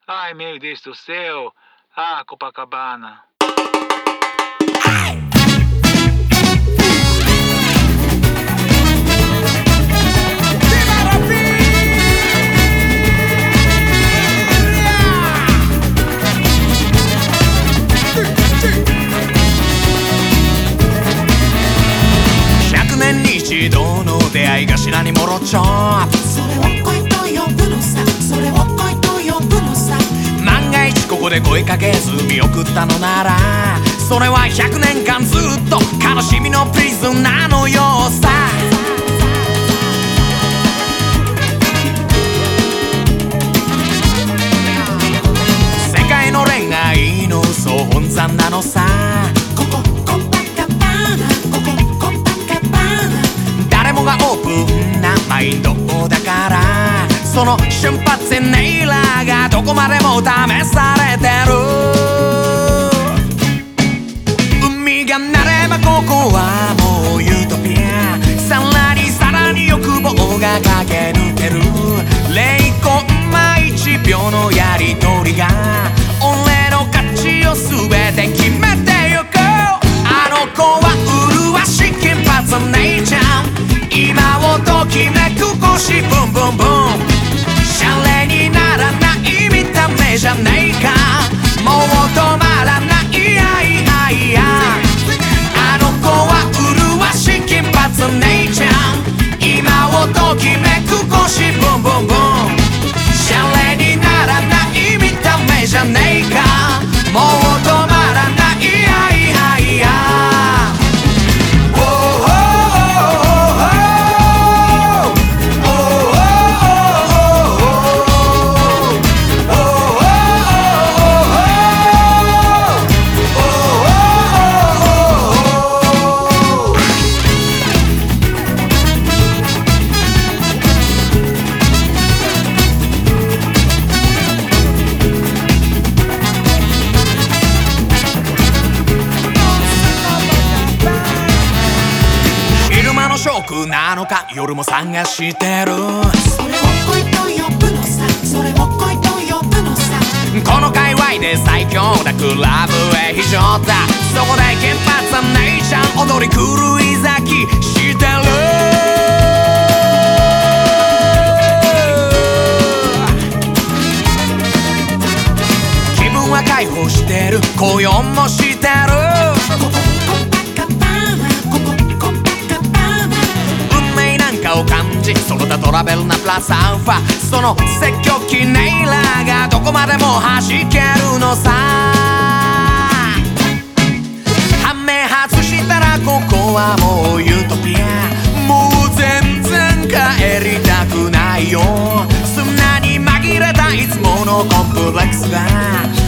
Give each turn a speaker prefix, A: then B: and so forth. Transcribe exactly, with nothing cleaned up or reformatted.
A: Ai, meu Deus do céu. Ah, Copacabana.
B: 百年に一度の出会い頭にもろちょ
C: それを恋と呼ぶのさ、それを恋と呼ぶのさ。
B: 万が一ここで声かけず見送ったのなら、それはひゃくねんかんずっと悲しみのプリズンなのよさ。世界の恋愛の総本山なのさ。
C: ここコパカバーナ、ここコパカバーナ。
B: 誰もがオープンなマインドだから、その瞬発性ネイラーがどこまでも試されてる。海がなればここはもうユートピア。さらにさらに欲望が駆け抜ける。零コンマいちびょうのやりとりが俺の価値を全て決めてゆく。あの子は麗しい金髪姉ちゃん、今をときめく腰ブンブンブン。シャレにならない見た目じゃねえか、もう止まらない。いやいやいや、あの子は麗しい金髪姉ちゃん、今をときめく腰ブンブンブン。シャレにならない見た目じゃねえか、もう止まらない。いやいやいや、ショックなのか夜も探してる。
C: それを恋と呼ぶのさ、それを恋と呼ぶのさ。
B: この界隈で最強なクラブへ非常だ。そこで金髪姉ちゃん踊り狂い咲きしてる。気分は解放してる、高揚もしてる。
C: ここコパカバーナ、ここコパカバーナ。
B: 運命なんかを感じその他トラベルなプラスアルファ。その積極的ネイラーがどこまでも弾けるのさ。はめ外したらここはもうユートピア。もう全然帰りたくないよ。砂に紛れたいつものコンプレックスが